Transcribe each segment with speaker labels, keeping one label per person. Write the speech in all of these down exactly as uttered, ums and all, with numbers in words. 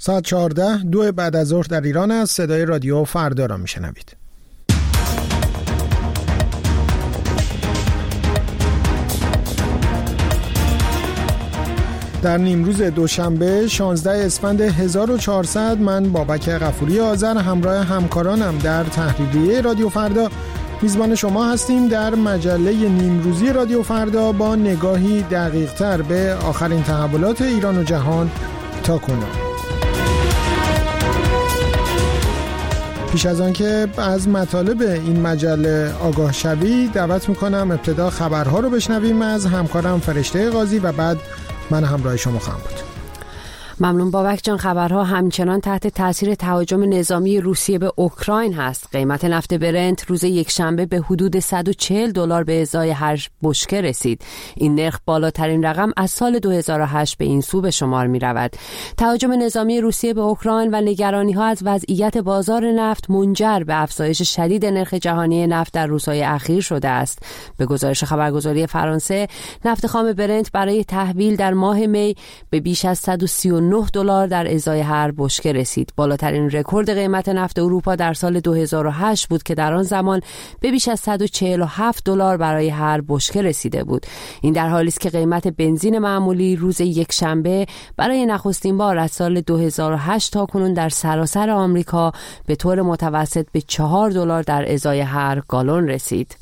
Speaker 1: ساعت چهارده دو بعد از ظهر در ایران است. صدای رادیو فردا را میشنوید. در نیمروز دوشنبه شانزده اسفند هزار و چهارصد من بابک غفوری آذر همراه همکارانم در تحریریه رادیو فردا میزبان شما هستیم در مجله نیمروزی رادیو فردا با نگاهی دقیق تر به آخرین تحولات ایران و جهان تا کنون. پیش از آن که از مطالب این مجله آگاه شوی دعوت میکنم ابتدا خبرها رو بشنویم از همکارم فرشته قاضی و بعد من همراه شما خواهم بود.
Speaker 2: ممنون بابک جان. خبرها همچنان تحت تاثیر تهاجم نظامی روسیه به اوکراین هست. قیمت نفت برنت روز یکشنبه به حدود صد و چهل دلار به ازای هر بشکه رسید. این نرخ بالاترین رقم از سال دو هزار و هشت به این سو به شمار می رود. تهاجم نظامی روسیه به اوکراین و نگرانی ها از وضعیت بازار نفت منجر به افزایش شدید نرخ جهانی نفت در روزهای اخیر شده است. به گزارش خبرگزاری فرانسه، نفت خام برنت برای تحویل در ماه می به بیش از صد و سی و نه دلار در ازای هر بشکه رسید. بالاترین رکورد قیمت نفت اروپا در سال دو هزار و هشت بود که در آن زمان به بیش از صد و چهل و هفت دلار برای هر بشکه رسیده بود. این در حالی است که قیمت بنزین معمولی روز یکشنبه برای نخستین بار از سال دو هزار و هشت تا کنون در سراسر آمریکا به طور متوسط به چهار دلار در ازای هر گالون رسید.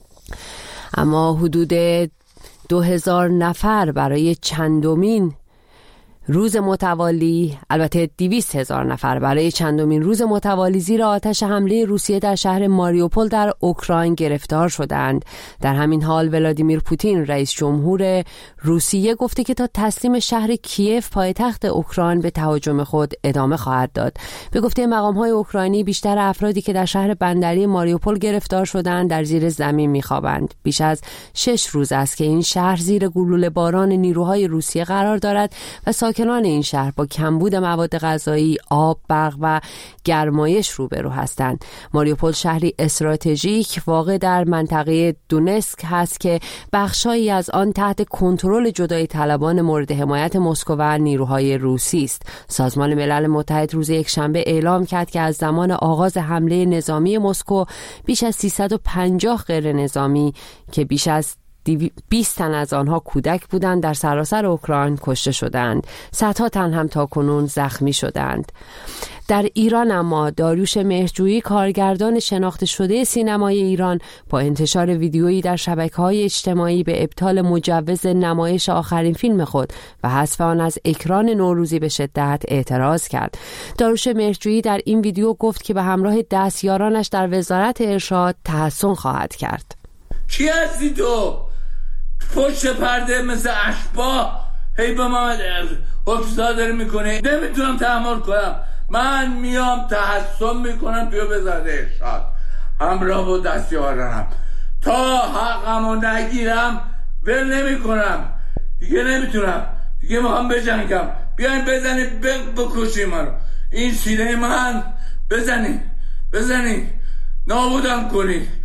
Speaker 2: اما حدود دو هزار نفر برای چندمین روز متوالی، البته دویست هزار نفر برای چندمین روز متوالی زیر آتش حمله روسیه در شهر ماریوپول در اوکراین گرفتار شدند. در همین حال ولادیمیر پوتین رئیس جمهور روسیه گفته که تا تسلیم شهر کیف پایتخت اوکراین به تهاجم خود ادامه خواهد داد. به گفته مقام‌های اوکراینی بیشتر افرادی که در شهر بندری ماریوپول گرفتار شدند در زیر زمین می‌خوابند. بیش از شش روز است که این شهر زیر گلوله باران نیروهای روسیه قرار دارد و ساکنان این شهر با کمبود مواد غذایی، آب، برق و گرمایش روبرو هستند. ماریوپول شهری استراتژیک واقع در منطقه دونسک هست که بخشایی از آن تحت کنترل جدایی طلبان مورد حمایت مسکو و نیروهای روسی است. سازمان ملل متحد روز یکشنبه اعلام کرد که از زمان آغاز حمله نظامی مسکو بیش از سیصد و پنجاه غیر نظامی که بیش از بیست تن از آنها کودک بودند در سراسر اوکراین کشته شدند. صدها تن هم تاکنون زخمی شدند. در ایران اما داریوش مهرجویی کارگردان شناخته شده سینمای ایران با انتشار ویدیویی در شبکه‌های اجتماعی به ابطال مجوز نمایش آخرین فیلم خود و حذف آن از اکران نوروزی به شدت اعتراض کرد. داریوش مهرجویی در این ویدیو گفت که به همراه دستیارانش در وزارت ارشاد تحسن خواهد کرد.
Speaker 3: کی هستی تو؟ پشت پرده مثل اشباح هی به من حکم صادر میکنه. نمیتونم تحمل کنم. من میام تحسن میکنم توی وزارت ارشاد همراه با دستیارانم تا حقمو نگیرم ول نمیکنم. دیگه نمیتونم. دیگه میخوام بجنگم. بیاین بزنید بکشید منو. این سینه من بزنید بزنید نابودم کنید.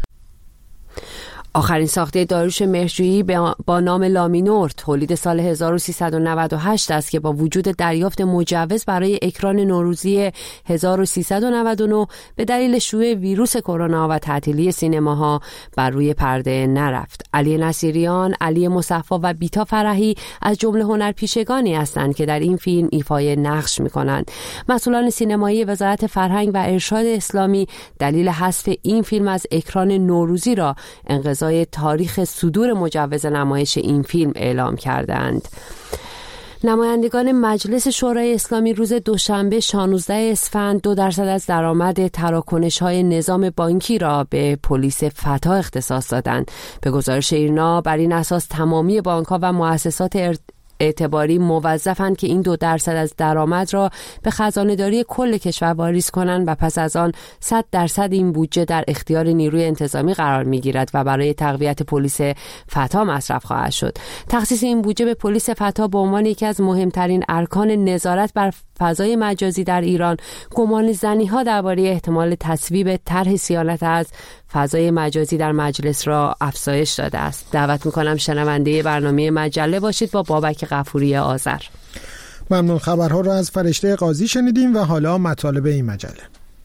Speaker 2: آخرین ساخته داریوش مهرجویی با نام لامینور تولید سال هزار و سیصد و نود و هشت است که با وجود دریافت مجوز برای اکران نوروزی هزار و سیصد و نود و نه به دلیل شیوع ویروس کرونا و تعطیلی سینماها بر روی پرده نرفت. علی نصیریان، علی مصفا و بیتا فرحی از جمله هنرپیشگانی هستند که در این فیلم ایفای نقش می‌کنند. مسئولان سینمایی وزارت فرهنگ و ارشاد اسلامی دلیل حذف این فیلم از اکران نوروزی را انقضا تاریخ صدور مجوز نمایش این فیلم اعلام کردند. نمایندگان مجلس شورای اسلامی روز دوشنبه شانزده اسفند دو درصد از درآمد تراکنش‌های نظام بانکی را به پلیس فتا اختصاص دادند. به گزارش ایرنا بر این اساس تمامی بانک‌ها و مؤسسات ارت... اعتباری موظفند که این دو درصد از درآمد را به خزانه‌داری کل کشور واریز کنند و پس از آن صد درصد این بودجه در اختیار نیروی انتظامی قرار می‌گیرد و برای تقویت پلیس فتا مصرف خواهد شد. تخصیص این بودجه به پلیس فتا به عنوان یکی از مهمترین ارکان نظارت بر فضای مجازی در ایران گمان زنی‌ها درباره احتمال تصویب طرح صیانت از فضای مجازی در مجلس را افزایش داده است. دعوت می‌کنم شنونده برنامه مجله باشید با بابک غفوری آذر.
Speaker 1: ممنون. خبرها رو از فرشته قاضی شنیدیم و حالا مطالب این مجله.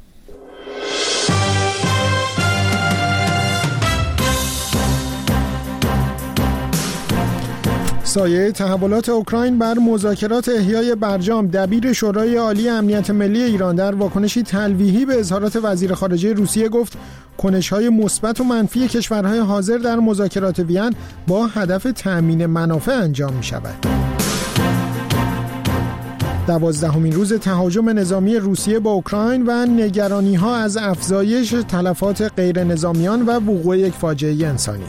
Speaker 1: سایه تحولات اوکراین بر مذاکرات احیای برجام. دبیر شورای عالی امنیت ملی ایران در واکنشی تلویحی به اظهارات وزیر خارجه روسیه گفت کنش‌های مثبت و منفی کشورهای حاضر در مذاکرات وین با هدف تأمین منافع انجام می‌شود. دوازدهمین روز تهاجم نظامی روسیه با اوکراین و نگرانی‌ها از افزایش تلفات غیر نظامیان و وقوع یک فاجعه انسانی.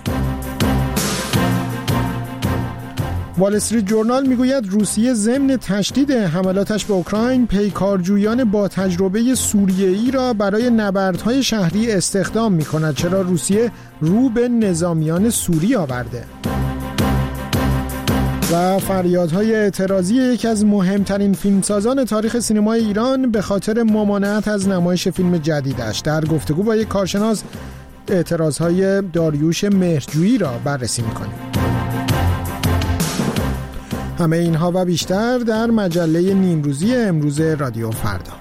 Speaker 1: وال استریت جورنال میگوید روسیه ضمن تشدید حملاتش به اوکراین پیکارجویان با تجربه سوریه‌ای را برای نبردهای شهری استخدام می‌کند، چرا روسیه رو به نظامیان سوری آورده. و فریادهای اعتراضی یکی از مهمترین فیلمسازان تاریخ سینمای ایران به خاطر ممانعت از نمایش فیلم جدیدش. در گفتگو با یک کارشناس اعتراضهای داریوش مهرجویی را بررسی می‌کنیم. همه اینها و بیشتر در مجله نیمروزی امروز رادیو فردا.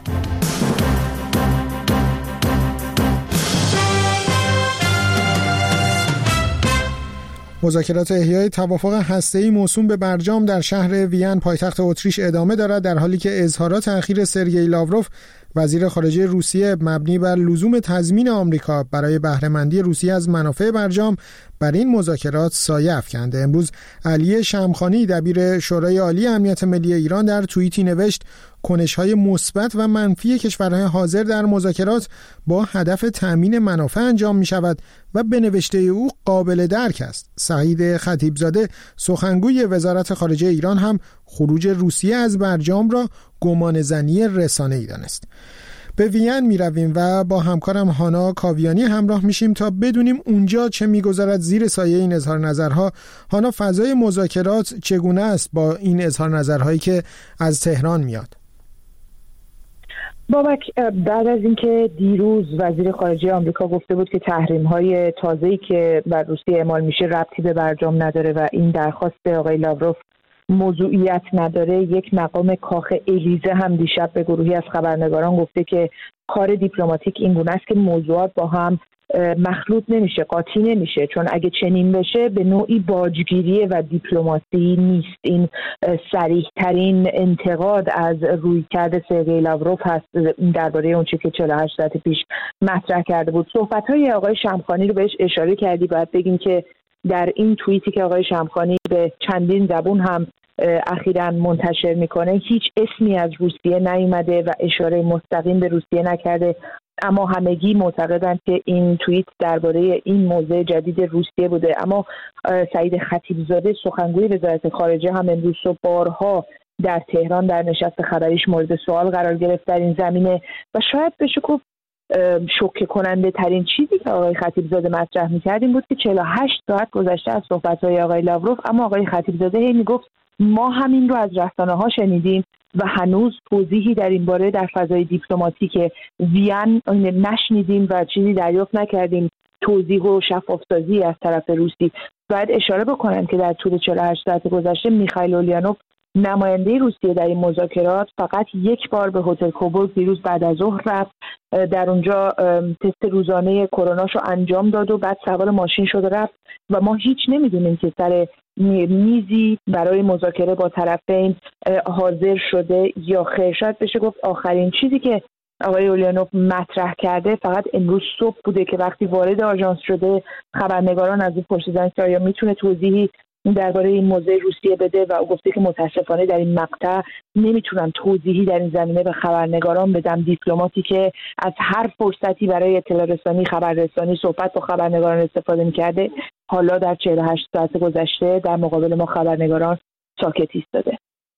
Speaker 1: مذاکرات احیای توافق هسته‌ای موسوم به برجام در شهر وین پایتخت اتریش ادامه دارد، در حالی که اظهارات اخیر سرگئی لاوروف وزیر خارجه روسیه مبنی بر لزوم تضمین آمریکا برای بهره‌مندی روسیه از منافع برجام بر این مذاکرات سایه افکنده. امروز علی شمخانی دبیر شورای عالی امنیت ملی ایران در توییتی نوشت کنش‌های مثبت و منفی کشورهای حاضر در مذاکرات با هدف تأمین منافع انجام می‌شود و به نوشته او قابل درک است. سعید خطیبزاده سخنگوی وزارت خارجه ایران هم خروج روسیه از برجام را گمانه‌زنی رسانه‌ای دانست. به وین می رویم و با همکارم هانا کاویانی همراه میشیم تا بدونیم اونجا چه میگذرد زیر سایه این اظهار نظرها. هانا، فضای مذاکرات چگونه است با این اظهار نظرهایی که از تهران میاد؟
Speaker 4: بابک، بعد از اینکه دیروز وزیر خارجه آمریکا گفته بود که تحریم‌های تازه‌ای که بر روسیه اعمال میشه ربطی به برجام نداره و این درخواست آقای لاوروف موضوعیت نداره، یک مقام کاخ الیزه هم دیشب به گروهی از خبرنگاران گفته که کار دیپلماتیک این گونه است که موضوعات با هم مخلوط نمیشه، قاطی نمیشه، چون اگه چنین بشه به نوعی باجگیری و دیپلماسی نیست. این صریح ترین انتقاد از رویکرد سرگئی لاوروف هست درباره اون چیزی که چهل و هشت ساعت پیش مطرح کرده بود. صحبت‌های آقای شمخانی رو بهش اشاره کردی، باید بگیم که در این توییتی که آقای شمخانی به چندین زبون هم اخیراً منتشر میکنه هیچ اسمی از روسیه نیامده و اشاره مستقیم به روسیه نکرده، اما همگی معتقدند که این توییت درباره این موضوع جدید روسیه بوده. اما سعید خطیبزاده سخنگوی وزارت خارجه هم امروز صبح بارها در تهران در نشست خبریش مورد سوال قرار گرفت در این زمینه و شاید بشه گفت شوکه کننده ترین چیزی که آقای خطیبزاده مطرح می‌کرد این بود که چهل و هشت ساعت گذشته از صحبت‌های آقای لاوروف، اما آقای خطیبزاده هی میگفت ما همین رو از رسانه‌ها شنیدیم و هنوز توضیحی در این باره در فضای دیپلماتیک وین نشنیدیم و چیزی دریافت نکردیم، توضیح و شفاف‌سازی از طرف روسی. باید اشاره بکنم که در طول چهل و هشت ساعت گذشته میخائیل اولینوف نماینده روسیه در این مذاکرات فقط یک بار به هتل کوبورگ دیروز بعد از ظهر رفت، در اونجا تست روزانه کروناشو انجام داد و بعد سوار ماشین شد و رفت و ما هیچ نمیدونیم که سر میزی برای مذاکره با طرفین حاضر شده یا خیر. شاید بشه گفت آخرین چیزی که آقای اولینوف مطرح کرده فقط امروز صبح بوده که وقتی وارد آژانس شده خبرنگاران از او پرسیدن که آیا میتونه توضیحی درباره این موضوع روسیه بده و او گفته که متاسفانه در این مقطع نمیتونم توضیحی در این زمینه به خبرنگاران بدم. دیپلماتی که از هر فرصتی برای اطلاع رسانی، خبررسانی، صحبت با خبرنگاران استفاده میکرده، حالا در چهل و هشت ساعت گذشته در مقابل ما خبرنگاران ساکت ایستاده.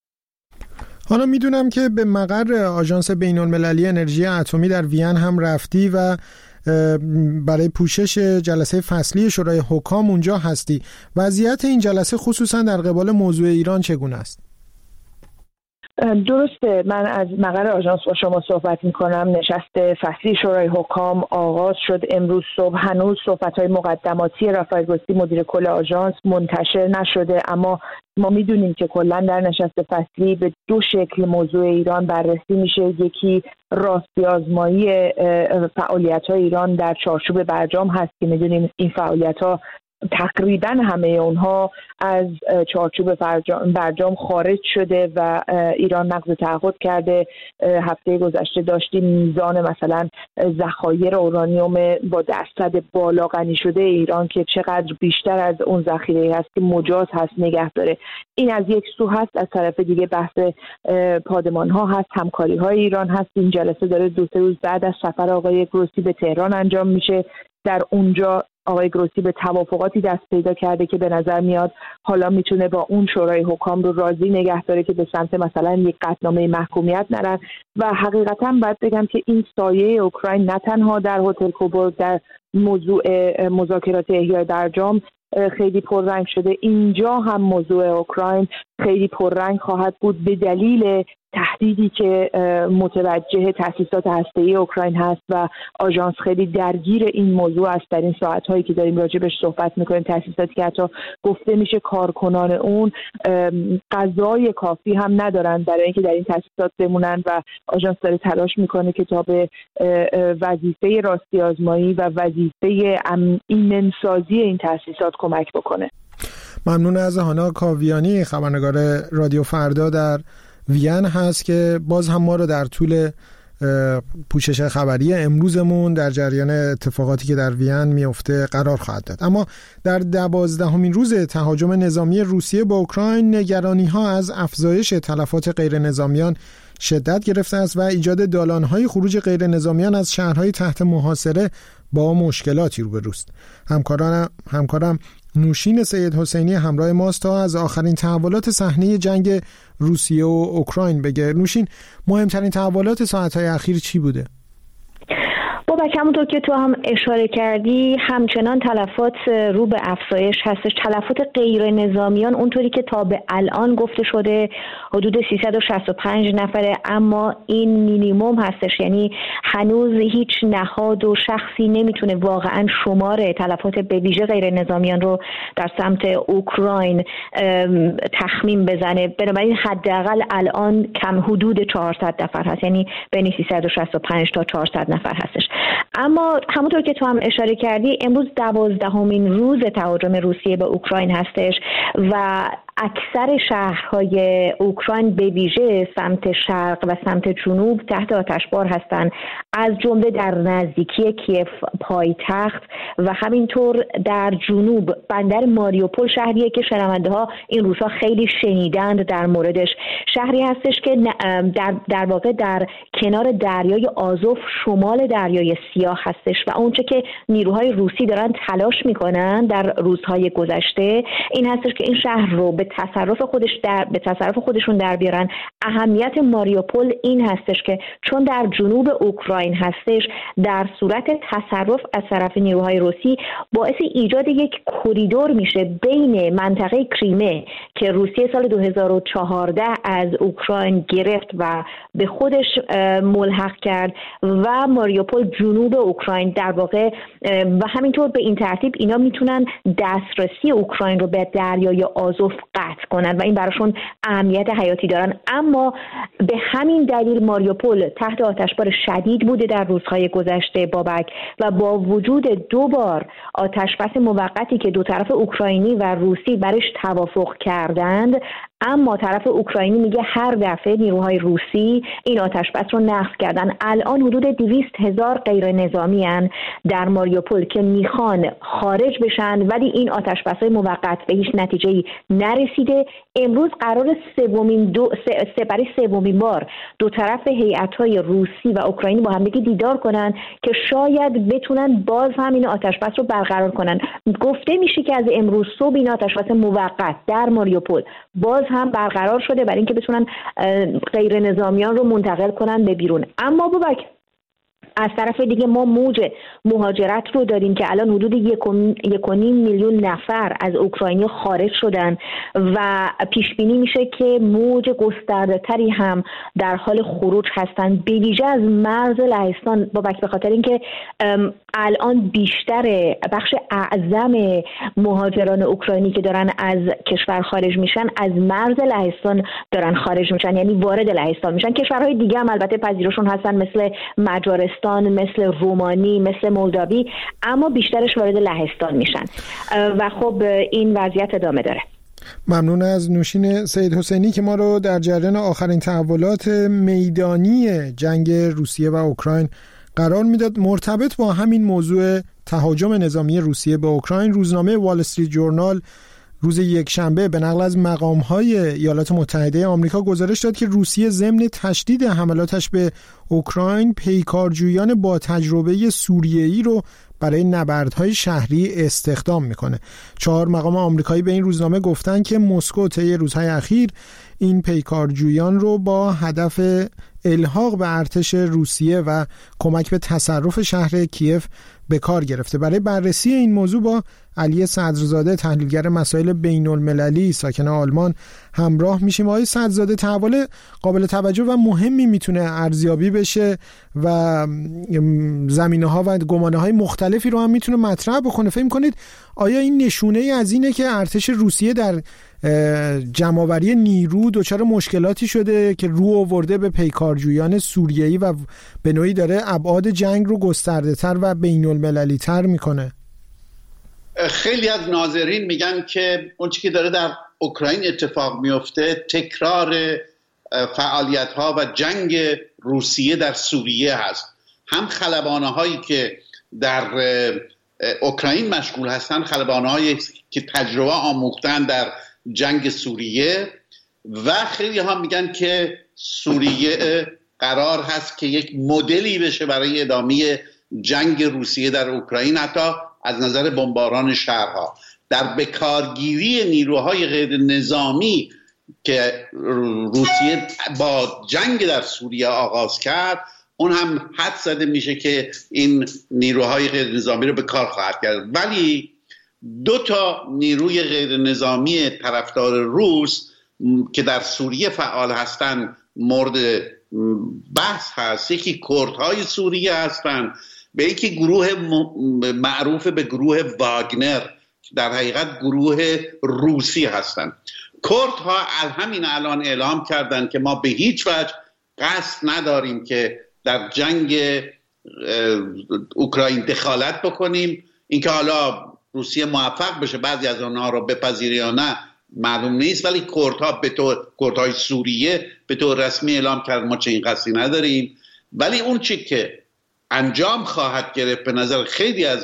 Speaker 1: حالا میدونم که به مقر آژانس بین‌المللی انرژی اتمی در وین هم رفتی و برای پوشش جلسه فصلی شورای حکام اونجا هستی. وضعیت این جلسه خصوصا در قبال موضوع ایران چگونه است؟
Speaker 4: درسته، من از مقر آژانس با شما صحبت میکنم. نشست فصلی شورای حکام آغاز شد امروز صبح. هنوز صحبت‌های مقدماتی رافائل گروسی مدیر کل آژانس منتشر نشده، اما ما میدونیم که کلا در نشست فصلی به دو شکل موضوع ایران بررسی میشه. یکی راستی آزمایی فعالیت‌های ایران در چارچوب برجام هست که میدونیم این فعالیت‌ها تقریبا همه اونها از چارچوب برجام خارج شده و ایران نقض تعهد کرده. هفته گذشته داشتیم میزان مثلا ذخایر اورانیوم با درصد بالا غنی شده ایران که چقدر بیشتر از اون ذخیره هست که مجاز هست نگه داره. این از یک سو هست. از طرف دیگه بحث پادمان ها هست، همکاری های ایران هست. این جلسه داره دو سه روز بعد از سفر آقای گروسی به تهران انجام میشه. در اونجا آقای گروسی به توافقاتی دست پیدا کرده که به نظر میاد حالا میتونه با اون شورای حکام رو راضی نگه داره که به سمت مثلا یک قطعنامه محکومیت نرن. و حقیقتا باید بگم که این سایه اوکراین نه تنها در هتل کوبورگ در موضوع مذاکرات احیای برجام خیلی پررنگ شده، اینجا هم موضوع اوکراین خیلی پررنگ خواهد بود به دلیل تهدیدی که متوجه تأسیسات هسته‌ای اوکراین هست و آژانس خیلی درگیر این موضوع است. در این ساعت‌هایی که داریم راجبش صحبت می‌کنیم، تأسیساتی که حتی گفته میشه کارکنان اون غذای کافی هم ندارن برای اینکه در این تأسیسات بمونن و آژانس داره تلاش می‌کنه که تا به وظیفه راستی آزمایی و وظیفه ایمن‌سازی این تأسیسات کمک بکنه.
Speaker 1: ممنون از هانا کاویانی، خبرنگار رادیو فردا در وین هست که باز هم ما رو در طول پوشش خبری امروزمون در جریان اتفاقاتی که در وین میفته قرار خواهد داد. اما در دوازدهمین روز تهاجم نظامی روسیه با اوکراین نگرانی ها از افزایش تلفات غیر نظامیان شدت گرفته است و ایجاد دالان‌های خروج غیر نظامیان از شهرهای تحت محاصره با مشکلاتی روبروست. همکارانم همکارم نوشین سید حسینی همراه ماست تا از آخرین تحولات صحنه جنگ روسیه و اوکراین بگه. نوشین، مهمترین تحولات ساعت‌های اخیر چی بوده؟
Speaker 5: بابک، همونطور که تو هم اشاره کردی همچنان تلفات رو به افزایش هستش. تلفات غیر نظامیان اونطوری که تا به الان گفته شده حدود سیصد و شصت و پنج نفره، اما این مینیمم هستش، یعنی هنوز هیچ نهاد و شخصی نمیتونه واقعا شمار تلفات به ویژه غیر نظامیان رو در سمت اوکراین تخمین بزنه. بنابراین حداقل الان کم حدود چهارصد نفر هست، یعنی بین سیصد و شصت و پنج تا چهارصد نفر هستش. اما همونطور که تو هم اشاره کردی امروز دوازدهمین روز تهاجم روسیه به اوکراین هستش و اکثر شهرهای اوکراین به ویژه سمت شرق و سمت جنوب تحت آتشبار هستند، از جمله در نزدیکی کیف پایتخت و همینطور در جنوب بندر ماریوپول، شهریه که شنونده ها این روزها خیلی شنیدند در موردش. شهری هستش که در, در واقع در کنار دریای آزوف شمال دریای سیاه هستش و اونچه که نیروهای روسی دارن تلاش میکنن در روزهای گذشته این هستش که این شهر رو به تصرف خودش در به تصرف خودشون در بیارن. اهمیت ماریوپول این هستش که چون در جنوب اوکراین هستش، در صورت تصرف از طرف نیروهای روسی باعث ایجاد یک کریدور میشه بین منطقه کریمه که روسیه سال دو هزار و چهارده از اوکراین گرفت و به خودش ملحق کرد و ماریوپول جنوب اوکراین در واقع، و همینطور به این ترتیب اینا میتونن دسترسی اوکراین رو به دریای آزوف قطع کنن و این براشون اهمیت حیاتی دارن. اما به همین دلیل ماریوپول تحت آتشبار شدید بوده در روزهای گذشته بابک و با وجود دو بار آتشبس موقتی که دو طرف اوکراینی و روسی برش توافق کردند، اما طرف اوکراینی میگه هر دفعه نیروهای روسی این آتشبس رو نقض کردن. الان حدود دویست هزار غیر نظامی هن در ماریوپول که میخوان خارج بشن ولی این آتشبس‌های موقت به هیچ نتیجه‌ای نرسیده. امروز قرار سومین دو سه برای سومین بار دو طرف هیئت‌های روسی و اوکراینی با هم دیگه دیدار کنن که شاید بتونن باز هم این آتشبس رو برقرار کنن. گفته میشه که از امروز صبح این آتشبس موقت در ماریوپول باز هم برقرار شده برای اینکه بتونن غیر نظامیان رو منتقل کنن به بیرون. اما بابک از طرف دیگه ما موج مهاجرت رو داریم که الان حدود یک و نیم میلیون نفر از اوکراینی خارج شدن و پیش بینی میشه که موج گسترده تری هم در حال خروج هستن، به ویژه از مرز لهستان، بابک، به خاطر اینکه الان بیشتر بخش اعظم مهاجران اوکراینی که دارن از کشور خارج میشن از مرز لهستان دارن خارج میشن، یعنی وارد لهستان میشن. کشورهای دیگه هم البته پذیرشون هستن مثل مجارستان، مثل رومانی، مثل مولداوی، اما بیشترش وارد لهستان میشن و خب این وضعیت ادامه داره.
Speaker 1: ممنون از نوشین سید حسینی که ما رو در جریان آخرین تحولات میدانی جنگ روسیه و اوکراین قرار میداد. مرتبط با همین موضوع تهاجم نظامی روسیه به اوکراین، روزنامه وال استریت جورنال روز یکشنبه به نقل از مقام‌های ایالات متحده آمریکا گزارش داد که روسیه ضمن تشدید حملاتش به اوکراین پیکارجویان با تجربه سوریه‌ای رو برای نبردهای شهری استخدام میکنه. چهار مقام آمریکایی به این روزنامه گفتن که مسکو طی روزهای اخیر این پیکارجویان رو با هدف الحاق به ارتش روسیه و کمک به تصرف شهر کیف به کار گرفته. برای بررسی این موضوع با علی صدرزاده، تحلیلگر مسائل بین المللی ساکن آلمان، همراه میشیم. آقای صدرزاده، تحول قابل توجه و مهمی میتونه ارزیابی بشه و زمینه‌ها و گمانه‌های مختلفی رو هم میتونه مطرح بکنه. فکر می‌کنید آیا این نشونه ای از اینه که ارتش روسیه در جمع‌آوری نیرو دچار مشکلاتی شده که رو آورده به پیکارجویان سوریه‌ای و به نوعی داره ابعاد جنگ رو گسترده‌تر و بین‌المللی تر میکنه؟
Speaker 6: خیلی از ناظرین میگن که اون چیزی که داره در اوکراین اتفاق میفته تکرار فعالیت‌ها و جنگ روسیه در سوریه هست. هم خلبانه‌هایی که در اوکراین مشغول هستن خلبانه‌هایی که تجربه آموختن در جنگ سوریه، و خیلی ها میگن که سوریه قرار هست که یک مدلی بشه برای ادامه جنگ روسیه در اوکراین، حتی از نظر بمباران شهرها. در بکارگیری نیروهای غیر نظامی که روسیه با جنگ در سوریه آغاز کرد، اون هم حد زده میشه که این نیروهای غیر نظامی رو به کار خواهد کرد. ولی دو تا نیروی غیر نظامی طرفدار روس که در سوریه فعال هستن مورد بحث هست. یکی کردهای سوریه هستن، به یکی گروه معروف به گروه واگنر، در حقیقت گروه روسی هستن. کردها همین الان اعلام کردن که ما به هیچ وجه قصد نداریم که در جنگ اوکراین دخالت بکنیم. اینکه حالا روسیه موفق بشه بعضی از آنها رو بپذیره یا نه معلوم نیست، ولی کردها به طور کردهای سوریه به طور رسمی اعلام کرد ما چنین قصدی نداریم. ولی اون چی که انجام خواهد گرفت به نظر خیلی از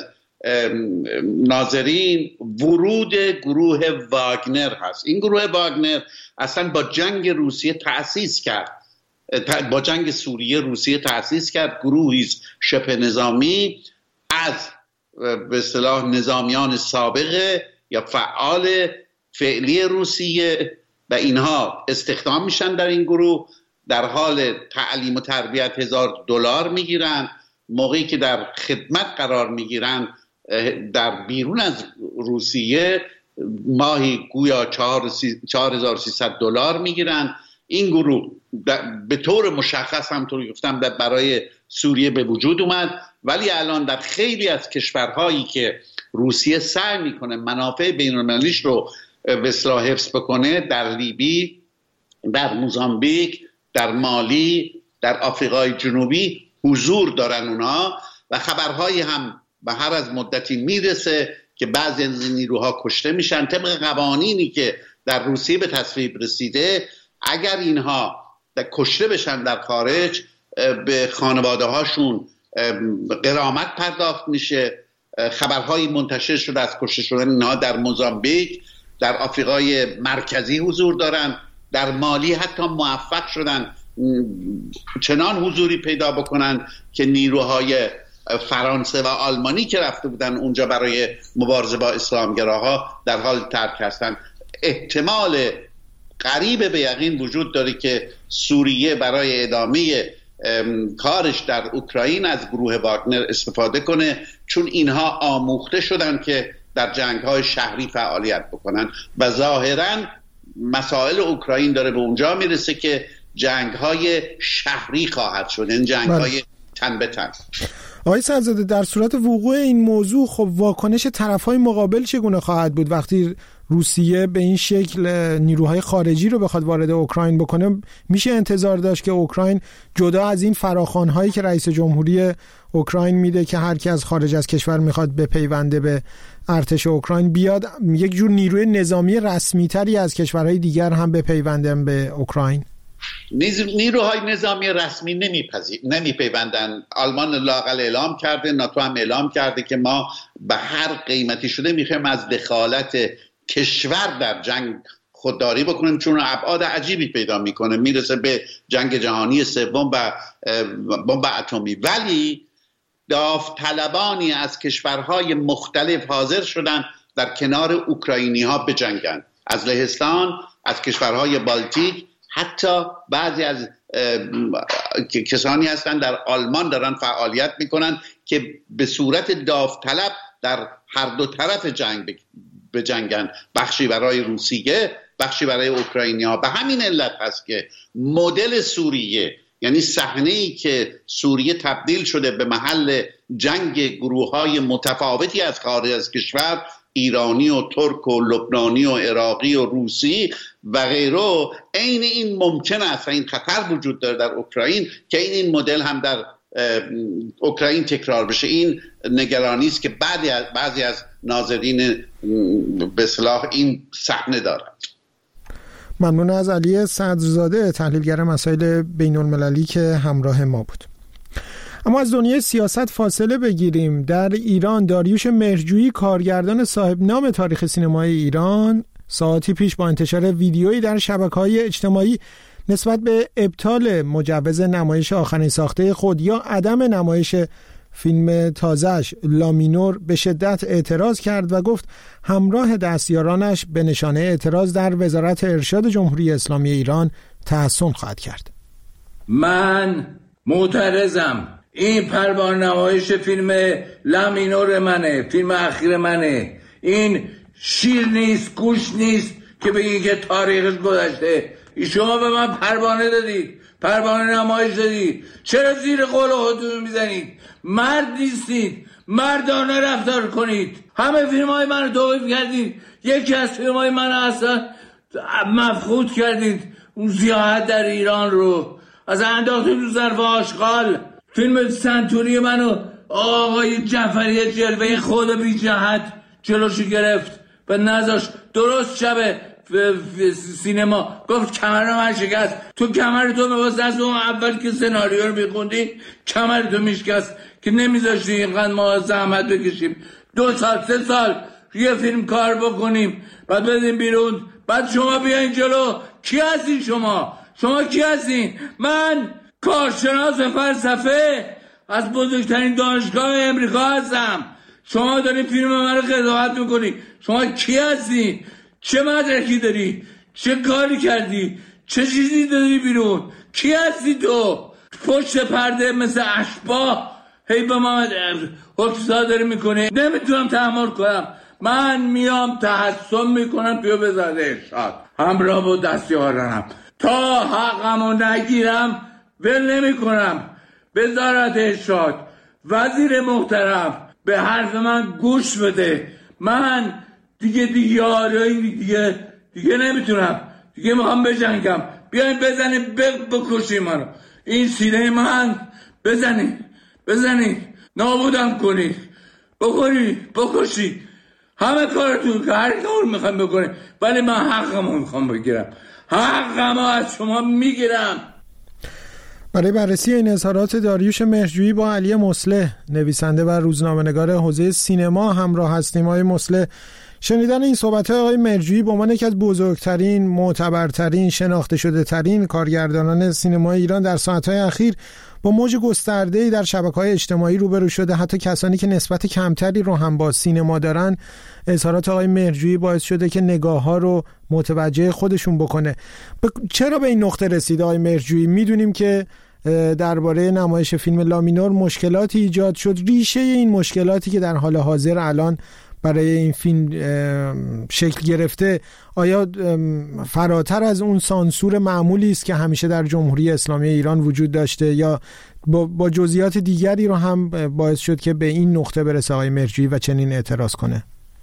Speaker 6: ناظرین ورود گروه واگنر هست. این گروه واگنر اصلا با جنگ روسیه تأسیس کرد، با جنگ سوریه روسیه تأسیس کرد. گروهی شبه نظامی از به اصطلاح نظامیان سابق یا فعال فعلی روسیه و اینها استخدام میشن در این گروه. در حال تعلیم و تربیت هزار دلار میگیرن. موقعی که در خدمت قرار میگیرن در بیرون از روسیه ماهی گویا چهار هزار و سیصد دلار میگیرن. این گروه به طور مشخص همونطور گفتم برای سوریه به وجود اومد، ولی الان در خیلی از کشورهایی که روسیه سعی میکنه منافع بین‌المللیش رو به اصطلاح حفظ بکنه، در لیبی، در موزامبیک، در مالی، در آفریقای جنوبی حضور دارن اونا، و خبرهایی هم به هر از مدتی میرسه که بعضی از نیروها کشته میشن. طبق قوانینی که در روسیه به تصویب رسیده، اگر اینها کشته بشن در خارج به خانواده هاشون غرامت پرداخت میشه. خبرهایی منتشر شده از کشته شدن اینها در موزامبیک، در آفریقای مرکزی حضور دارن، در مالی حتی موفق شدن چنان حضوری پیدا بکنن که نیروهای فرانسه و آلمانی که رفته بودن اونجا برای مبارزه با اسلامگراها در حال ترک هستن. احتمال قریب به یقین وجود داره که سوریه برای ادامه کارش در اوکراین از گروه واگنر استفاده کنه، چون اینها آموخته شدن که در جنگ‌های شهری فعالیت بکنن و ظاهراً مسائل اوکراین داره به اونجا میرسه که جنگ‌های شهری خواهد شد، این جنگ‌های تن به تن.
Speaker 1: آقای سرزاده، در صورت وقوع این موضوع خب واکنش طرف‌های مقابل چگونه خواهد بود وقتی روسیه به این شکل نیروهای خارجی رو بخواد وارد اوکراین بکنه؟ میشه انتظار داشت که اوکراین جدا از این فراخوان‌هایی که رئیس جمهوری اوکراین میده که هر کی از خارج از کشور میخواد بپیونده به ارتش اوکراین بیاد، یک جور نیروی نظامی رسمی‌تری از کشورهای دیگر هم بپیوندن به اوکراین؟
Speaker 6: نیروهای نظامی رسمی نمیپیوندن. آلمان لااقل اعلام کرده، ناتو هم اعلام کرده که ما به هر قیمتی شده میخوایم از دخالت کشور در جنگ خودداری بکنیم، چون ابعاد عجیبی پیدا میکنه، میرسه به جنگ جهانی سوم و بمب اتمی. ولی داوطلبانی از کشورهای مختلف حاضر شدن در کنار اوکراینی ها بجنگن، از لهستان، از کشورهای بالتیک، حتی بعضی از کسانی هستن در آلمان دارن فعالیت میکنن که به صورت داوطلب در هر دو طرف جنگ بجنگن، بخشی برای روسیه، بخشی برای اوکراینیا. به همین علت هست که مدل سوریه، یعنی صحنه‌ای که سوریه تبدیل شده به محل جنگ گروه‌های متفاوتی از خارج از کشور، ایرانی و ترک و لبنانی و عراقی و روسی و غیره، عین این ممکن است، این خطر وجود داره در اوکراین که این این مدل هم در اوکراین تکرار بشه. این نگرانی است که بعضی از بعضی از ناظرین به اصطلاح این صحنه دارند.
Speaker 1: ممنون از علی صدرزاده، تحلیلگر مسائل بین المللی که همراه ما بود. اما از دنیای سیاست فاصله بگیریم. در ایران داریوش مهرجویی، کارگردان صاحب نام تاریخ سینمای ایران، ساعتی پیش با انتشار ویدیویی در شبکه‌های اجتماعی نسبت به ابطال مجوز نمایش آخرین ساخته خود یا عدم نمایش فیلم تازه‌اش لامینور به شدت اعتراض کرد و گفت همراه دستیارانش به نشانه اعتراض در وزارت ارشاد جمهوری اسلامی ایران تحصن خواهد کرد.
Speaker 3: من معترضم. این پروانه نمایش فیلم لامینور منه، فیلم اخیر منه. این شیر نیست، گوش نیست که بگی که تاریخش گذشته. شما به من پروانه دادید، پروانه نمایش دادید، چرا زیر قول خودتون میزنید؟ مرد نیستید، مردانه رفتار کنید. همه فیلم های من رو توقیف کردید، یکی از فیلم های من اصلا مفقود کردید، اون سیاحت در ایران رو از انداختید تو ظرف آشغال. فیلم سنتوری منو آقای جعفری جلوه خود بی جهت جلوشو گرفت و نذاش. درست شبه سینما گفت کمر من شکست. تو کمر تو می‌واسه از اون اول که سناریو رو می‌خوندی کمر تو میشکست که نمیذاشتی اینقدر ما زحمت بکشیم، دو سال سه سال یه فیلم کار بکنیم بعد بدیم بیرون، بعد شما بیاین جلو. کی هستین شما؟ شما کی هستین؟ من کارشناس فلسفه از بزرگترین دانشگاه امریکا هستم. شما داری فیلم من رو قضاوت میکنی. شما کی هستی؟ چه مدرکی داری؟ چه کاری کردی؟ چه چیزی داری بیرون؟ کی هستی تو؟ پشت پرده مثل اشباح هی به من حکم‌زا داری میکنی. نمیتونم تحمل کنم. من میام تحصن میکنم پیو بزاده ارشاد همراه با دستیارانم تا حقمو نگیرم ول نمی کنم. وزارت ارشاد، وزیر محترم، به حرف من گوش بده. من دیگه دیگه آره دیگه دیگه نمیتونم، دیگه میخوام بجنگم. بیاین بزنید بکشید منو، این سینه من بزنید بزنید نابودم کنید، بکنید بکشید، همه کارتون که هر کار میخوام بکنید، ولی من حقمو میخوام بگیرم، حقمو از شما میگیرم.
Speaker 1: برای بررسی این اظهارات داریوش مهرجویی با علی مصلح، نویسنده و روزنامه‌نگار حوزه سینما همراه هستیم. آقای مصلح، شنیدن این صحبت‌های آقای مهرجویی با من یکی از بزرگترین، معتبرترین، شناخته شده ترین کارگردانان سینمای ایران در ساعت‌های اخیر با موج گسترده‌ای در شبکه‌های اجتماعی روبرو شده. حتی کسانی که نسبت کمتری رو هم با سینما دارن، اظهارات آقای مهرجویی باعث شده که نگاه‌ها رو متوجه خودشون بکنه. ب... چرا به این نقطه رسید آقای مهرجویی؟ میدونیم که درباره نمایش فیلم لامینور مشکلاتی ایجاد شد. ریشه این مشکلاتی که در حال حاضر الان برای این فیلم شکل گرفته آیا فراتر از اون سانسور معمولی است که همیشه در جمهوری اسلامی ایران وجود داشته یا با, با جزئیات دیگری رو هم باعث شد که به این نقطه برسه آقای مهرجویی و چنین اعتراض کنه؟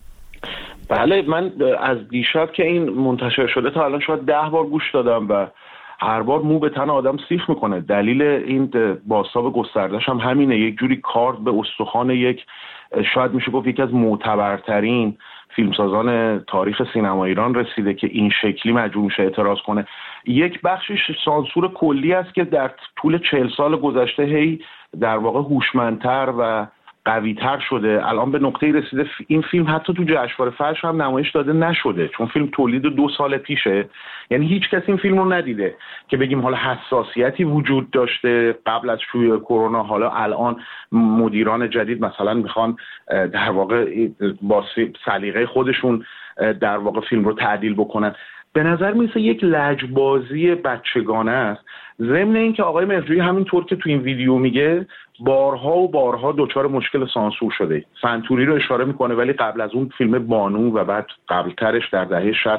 Speaker 7: بله، من از دیشب که این منتشر شده تا الان شاید ده بار گوش دادم و هر بار مو به تن آدم سیخ میکنه. دلیل این بازتاب گسترده‌اش هم همینه، یک جوری کارد به استخوان یک شاید میشه گفت یکی از معتبرترین فیلمسازان تاریخ سینما ایران رسیده که این شکلی مجبور میشه اعتراض کنه. یک بخشش سانسور کلی است که در طول چهل سال گذشته هی در واقع هوشمندتر و قوی‌تر شده. الان به نقطه‌ای رسیده این فیلم حتی تو جشنواره فجر هم نمایش داده نشده، چون فیلم تولید دو سال پیشه. یعنی هیچ کس این فیلم رو ندیده که بگیم حالا حساسیتی وجود داشته قبل از شیوع کرونا، حالا الان مدیران جدید مثلا میخوان در واقع با سلیقه خودشون در واقع فیلم رو تعدیل بکنن. به نظر میسه یک لجبازی بچگانه است، ضمن این که آقای مهرجویی همینطور که تو این ویدیو میگه بارها و بارها دچار مشکل سانسور شده. سنتوری رو اشاره میکنه، ولی قبل از اون فیلم بانو و بعد قبلترش در دهه شصت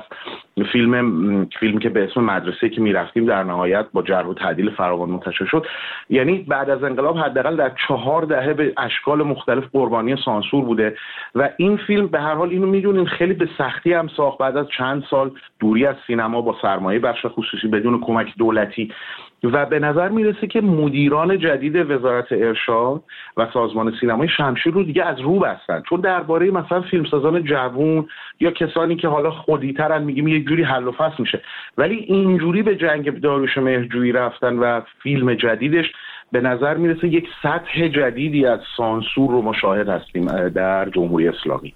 Speaker 7: فیلم فیلمی که به اسم مدرسه که میرفتیم در نهایت با جرح و تعدیل فراوان منتشر شد. یعنی بعد از انقلاب حداقل در چهار دهه به اشکال مختلف قربانی سانسور بوده و این فیلم به هر حال اینو میدونین خیلی به سختی هم ساخت بعد از چند سال دوری از سینما با سرمایه بخش خصوصی بدون کمک دولتی. و به نظر میرسه که مدیران جدید وزارت ارشاد و سازمان سینمای شمشیر رو دیگه از رو بستن، چون درباره مثلا فیلمسازان جوون یا کسانی که حالا خودی‌ترن میگیم یک جوری حل و فصل میشه، ولی اینجوری به جنگ داریوش مهرجویی رفتن و فیلم جدیدش به نظر میرسه یک سطح جدیدی از سانسور رو مشاهد هستیم در جمهوری اسلامی.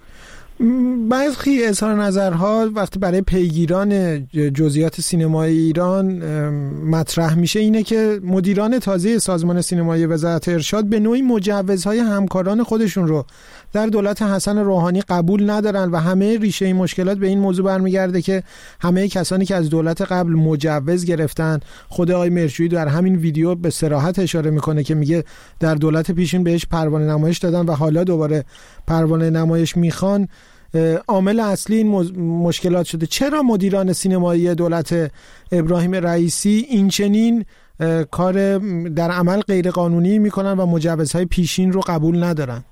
Speaker 1: برخی اظهار نظرها وقتی برای پیگیران جزئیات سینمای ایران مطرح میشه اینه که مدیران تازه سازمان سینمایی وزارت ارشاد به نوعی مجوزهای همکاران خودشون رو در دولت حسن روحانی قبول ندارن و همه ریشه این مشکلات به این موضوع برمیگرده که همه کسانی که از دولت قبل مجوز گرفتن، خود آقای مهرجویی در همین ویدیو به صراحت اشاره میکنه که میگه در دولت پیشین بهش پروانه نمایش دادن و حالا دوباره پروانه نمایش میخوان، عامل اصلی این مشکلات شده. چرا مدیران سینمایی دولت ابراهیم رئیسی این چنین کار در عمل غیر قانونی میکنن و مجوزهای پیشین رو قبول ندارن؟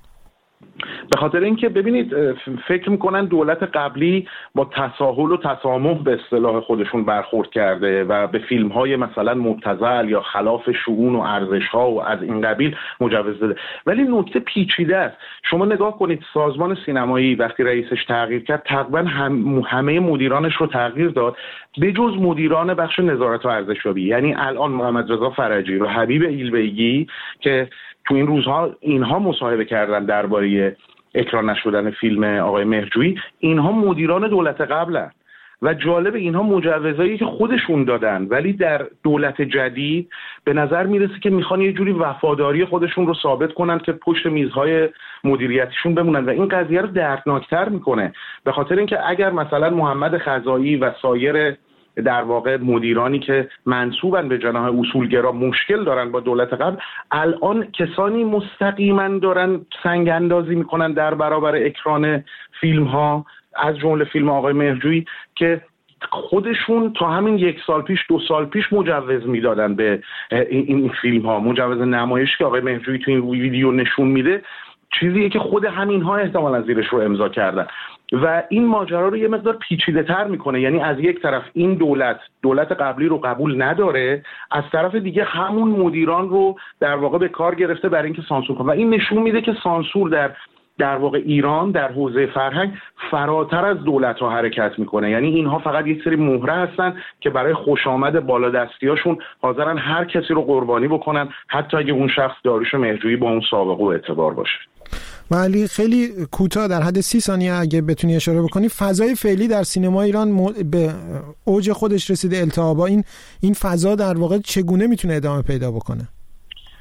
Speaker 7: به خاطر اینکه ببینید فکر میکنن دولت قبلی با تساهل و تسامح به اصطلاح خودشون برخورد کرده و به فیلم‌های مثلا مبتذل یا خلاف شؤون و ارزش‌ها و از این قبیل مجوز داده. ولی نکته پیچیده است. شما نگاه کنید سازمان سینمایی وقتی رئیسش تغییر کرد تقریبا هم همه مدیرانش رو تغییر داد به جز مدیران بخش نظارت و ارزشیابی. یعنی الان محمد رضا فرجی و حبیب ایلبیگی که تو این روزها اینها مصاحبه کردن درباره اکران نشدن فیلم آقای مهرجویی، اینها مدیران دولت قبلن و جالب اینها مجوزایی که خودشون دادن ولی در دولت جدید به نظر میرسه که میخوان یه جوری وفاداری خودشون رو ثابت کنن که پشت میزهای مدیریتیشون بمونن و این قضیه رو دردناکتر میکنه. به خاطر اینکه اگر مثلا محمد خزایی و سایر در واقع مدیرانی که منسوبن به جناح اصولگرا مشکل دارن با دولت قبل، الان کسانی مستقیما دارن سنگ اندازی میکنن در برابر اکران فیلم ها از جمله فیلم آقای مهرجویی که خودشون تا همین یک سال پیش دو سال پیش مجوز میدادن به این فیلم ها. مجوز نمایش که آقای مهرجویی تو این ویدیو نشون میده چیزیه که خود همین ها احتمالاً زیرش رو امضا کردن و این ماجرا رو یه مقدار پیچیده تر میکنه. یعنی از یک طرف این دولت دولت قبلی رو قبول نداره، از طرف دیگه همون مدیران رو در واقع به کار گرفته برای اینکه سانسور کنه و این نشون میده که سانسور در در واقع ایران در حوزه فرهنگ فراتر از دولت ها حرکت میکنه. یعنی اینها فقط یک سری مهره هستن که برای خوش آمد بالادستیاشون حاضرن هر کسی رو قربانی بکنن، حتی اگه اون شخص داریوش مهرجویی با اون سابقه و اعتبار باشه.
Speaker 1: ولی خیلی کوتاه در حد سی ثانیه اگه بتونی اشاره بکنی، فضای فعلی در سینما ایران به اوج خودش رسیده، التهابا، این این فضا در واقع چگونه میتونه ادامه پیدا بکنه؟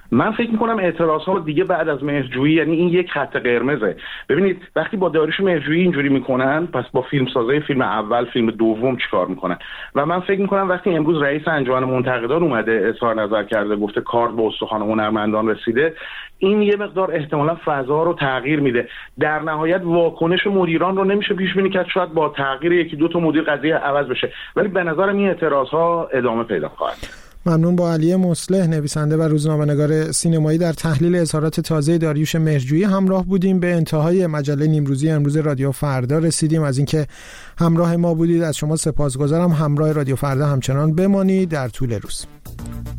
Speaker 7: من فکر میکنم اعتراض ها دیگه بعد از مهرجویی، یعنی این یک خط قرمزه. ببینید وقتی با داریوش مهرجویی اینجوری میکنن، پس با فیلمسازای فیلم اول، فیلم دوم چیکار میکنن؟ و من فکر میکنم وقتی امروز رئیس انجمن منتقدان اومده اظهار نظر کرده، گفته کارد به استخوان هنرمندان رسیده، این یه مقدار احتمالاً فضا رو تغییر میده. در نهایت واکنش مدیران رو نمیشه پیش بینی کرد، شاید با تغییر یکی دو تا مدیر قضیه عوض بشه، ولی به نظرم این اعتراض‌ها ادامه پیدا خواهد کرد.
Speaker 1: ممنون. با علی مصلح، نویسنده و روزنامه‌نگار سینمایی، در تحلیل اظهارات تازه داریوش مهرجویی همراه بودیم. به انتهای مجله نیمروزی امروز رادیو فردا رسیدیم. از اینکه همراه ما بودید از شما سپاسگزارم. همراه رادیو فردا همچنان بمانید در طول روز.